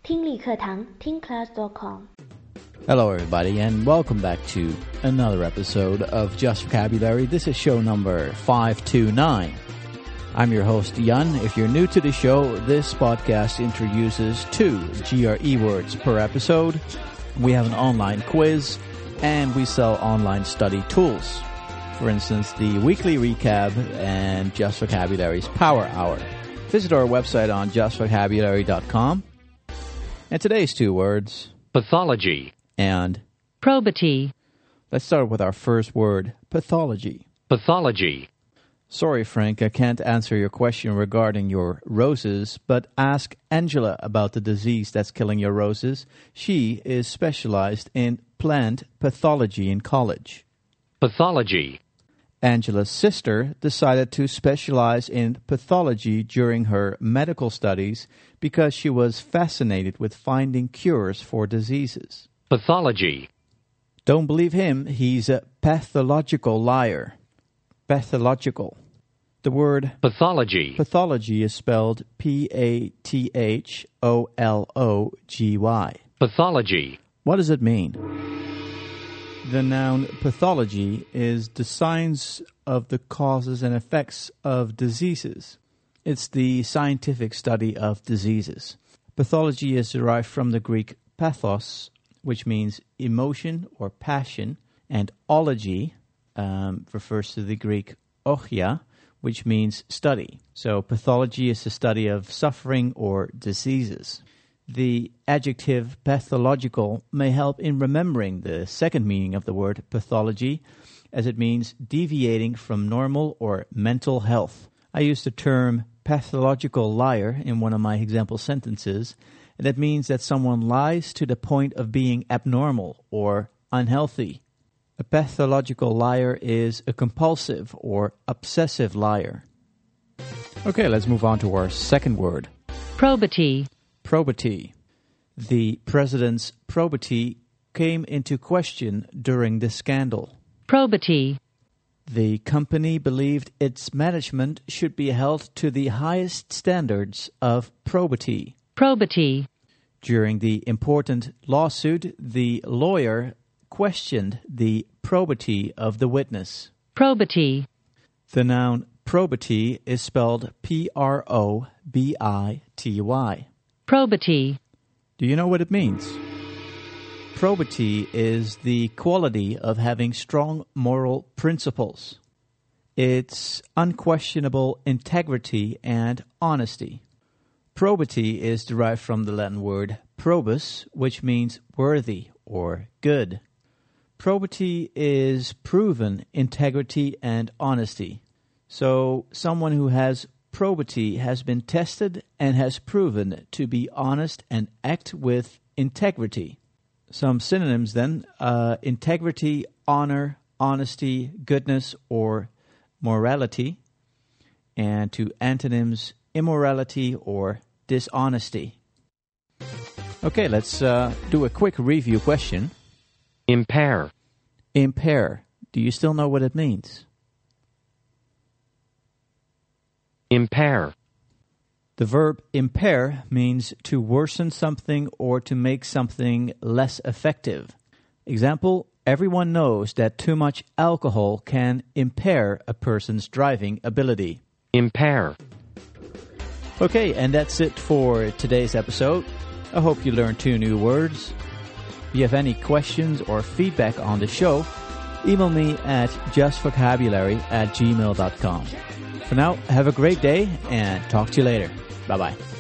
听力课堂听class.com。 Hello everybody and welcome back to another episode of Just Vocabulary. This is show number 529. I'm your host Jan. If you're new to the show, this podcast introduces 2 GRE words per episode. We have an online quiz and we sell online study tools. For instance, the weekly recap and Just Vocabulary's Power Hour. Visit our website on justvocabulary.com. And today's 2 words, pathology and probity. Let's start with our first word, pathology. Pathology. Sorry, Frank, I can't answer your question regarding your roses, but ask Angela about the disease that's killing your roses. She is specialized in plant pathology in college. Pathology. Angela's sister decided to specialize in pathology during her medical studies because she was fascinated with finding cures for diseases. Pathology. Don't believe him, he's a pathological liar. Pathological. The word pathology is spelled P-A-T-H-O-L-O-G-Y. Pathology. What does it mean? The noun pathology is the science of the causes and effects of diseases. It's the scientific study of diseases. Pathology is derived from the Greek pathos, which means emotion or passion, and ology refers to the Greek ochia, which means study. So pathology is the study of suffering or diseases. The adjective pathological may help in remembering the second meaning of the word pathology, as it means deviating from normal or mental health. I used the term pathological liar in one of my example sentences, and that means that someone lies to the point of being abnormal or unhealthy. A pathological liar is a compulsive or obsessive liar. Okay, let's move on to our second word. Probity. Probity. The president's probity came into question during the scandal. Probity. The company believed its management should be held to the highest standards of probity. Probity. During the important lawsuit, the lawyer questioned the probity of the witness. Probity. The noun probity is spelled P-R-O-B-I-T-Y. Probity. Do you know what it means? Probity is the quality of having strong moral principles. It's unquestionable integrity and honesty. Probity is derived from the Latin word probus, which means worthy or good. Probity is proven integrity and honesty. So someone who has probity has been tested and has proven to be honest and act with integrity. Some synonyms then, integrity, honor, honesty, goodness, or morality. And to antonyms, immorality or dishonesty. Okay, let's do a quick review question. Impair. Impair. Do you still know what it means? Impair. The verb impair means to worsen something or to make something less effective. Example, everyone knows that too much alcohol can impair a person's driving ability. Impair. Okay, and that's it for today's episode. I hope you learned 2 new words. If you have any questions or feedback on the show, email me at justvocabulary@gmail.com. For now, have a great day and talk to you later. Bye-bye.